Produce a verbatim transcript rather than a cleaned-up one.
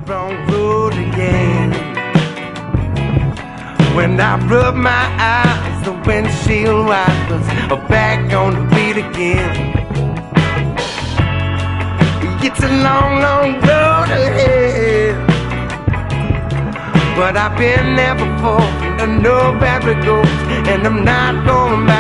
wrong road again. When I rub my eyes, the windshield wipers are back on the beat again. It's a long, long road ahead, but I've been there before. I know where it goes, and I'm not going back.